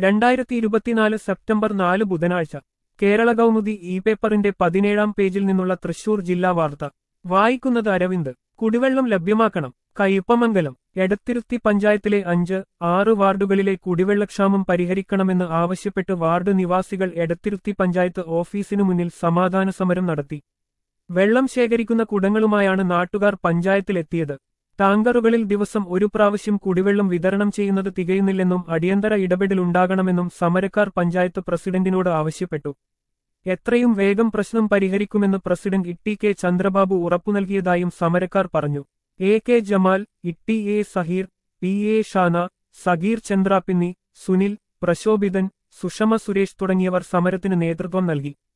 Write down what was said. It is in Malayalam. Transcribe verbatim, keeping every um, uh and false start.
രണ്ടായിരത്തി ഇരുപത്തിനാല് സെപ്റ്റംബർ നാല് ബുധനാഴ്ച കേരള കൗമുദി ഇ പേപ്പറിന്റെ പതിനേഴാം പേജിൽ നിന്നുള്ള തൃശൂർ ജില്ലാ വാർത്ത വായിക്കുന്നത് അരവിന്ദ്. കുടിവെള്ളം ലഭ്യമാക്കണം. കയ്പമംഗലം. എടത്തിരുത്തി പഞ്ചായത്തിലെ അഞ്ച് ആറ് വാർഡുകളിലെ കുടിവെള്ളക്ഷാമം പരിഹരിക്കണമെന്ന് ആവശ്യപ്പെട്ട് വാർഡ് നിവാസികൾ എടത്തിരുത്തി പഞ്ചായത്ത് ഓഫീസിനു മുന്നിൽ സമാധാന സമരം നടത്തി. വെള്ളം ശേഖരിക്കുന്ന കുടങ്ങളുമായാണ് നാട്ടുകാർ പഞ്ചായത്തിലെത്തിയത്. ടാങ്കറുകളിൽ ദിവസം ഒരു പ്രാവശ്യം കുടിവെള്ളം വിതരണം ചെയ്യുന്നത് തികയുന്നില്ലെന്നും അടിയന്തര ഇടപെടലുണ്ടാകണമെന്നും സമരക്കാർ പഞ്ചായത്ത് പ്രസിഡന്റിനോട് ആവശ്യപ്പെട്ടു. എത്രയും വേഗം പ്രശ്നം പരിഹരിക്കുമെന്ന് പ്രസിഡന്റ് ഇട്ടി കെ ചന്ദ്രബാബു ഉറപ്പു നൽകിയതായും സമരക്കാർ പറഞ്ഞു. A K Jamal, Itty A Saheer, P A Shana, Sageer Chandrapinni, Sunil, Prashobhithan, Sushama Suresh തുടങ്ങിയവർ സമരത്തിന് നേതൃത്വം നൽകി.